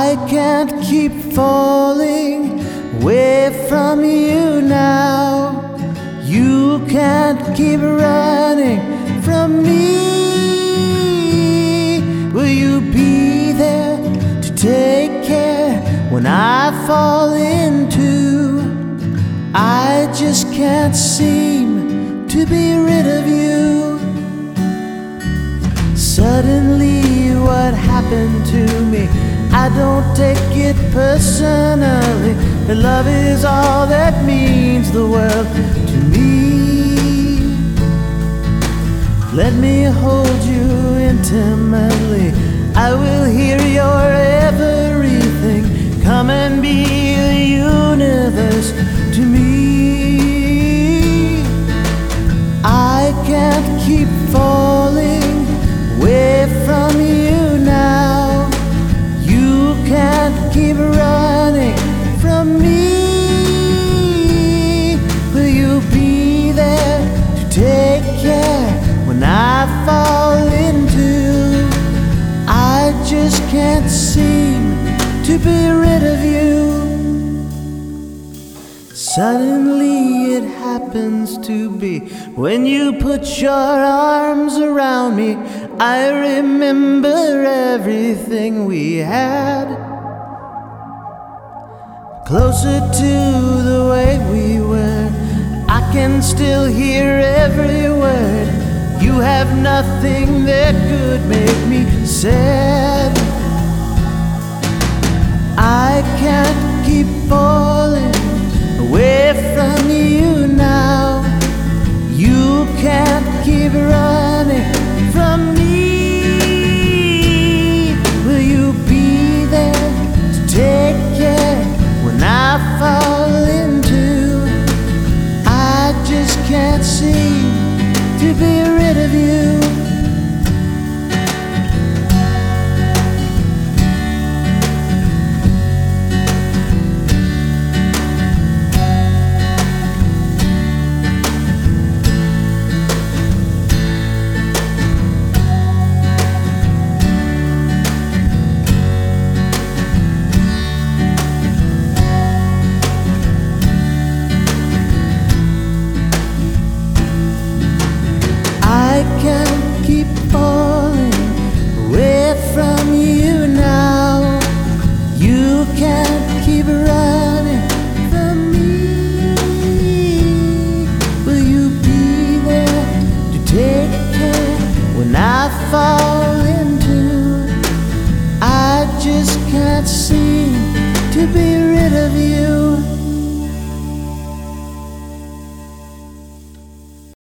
can't keep falling away from you now. You can't keep running from me. Will you be there to take care when I fall into? I just can't seem to be rid of you. Suddenly what happened to me, I don't take it personally. But love is all that means the world to me. Let me hold you intimately. I will hear your everything. Come and be the universe to me. I can't keep falling away from you now. You can't keep running from me. Will you be there to take care when I fall into? I just can't seem to be rid of you. Suddenly it happens to be when you put your arms around me, I remember everything we had. Closer to the way we were, I can still hear every word. You have nothing that could make me sad. I can't keep falling away from you now. You can't keep running from me. Will you be there to take care when I fall into? I just can't seem to be rid of you. I can't keep falling away from you now. You can't keep running from me. Will you be there to take care when I fall into? I just can't seem to be rid of you.